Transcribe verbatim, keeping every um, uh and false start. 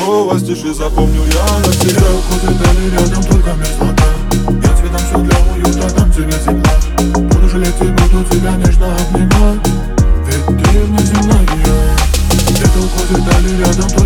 снова стиши запомню я навсегда. Уходит дали рядом только мерзлота. Я цветом все для уюта, дам тебе тепла. Буду жалеть и буду тебя нежно обнимать, ведь ты внеземная. Где-то уходит дали рядом только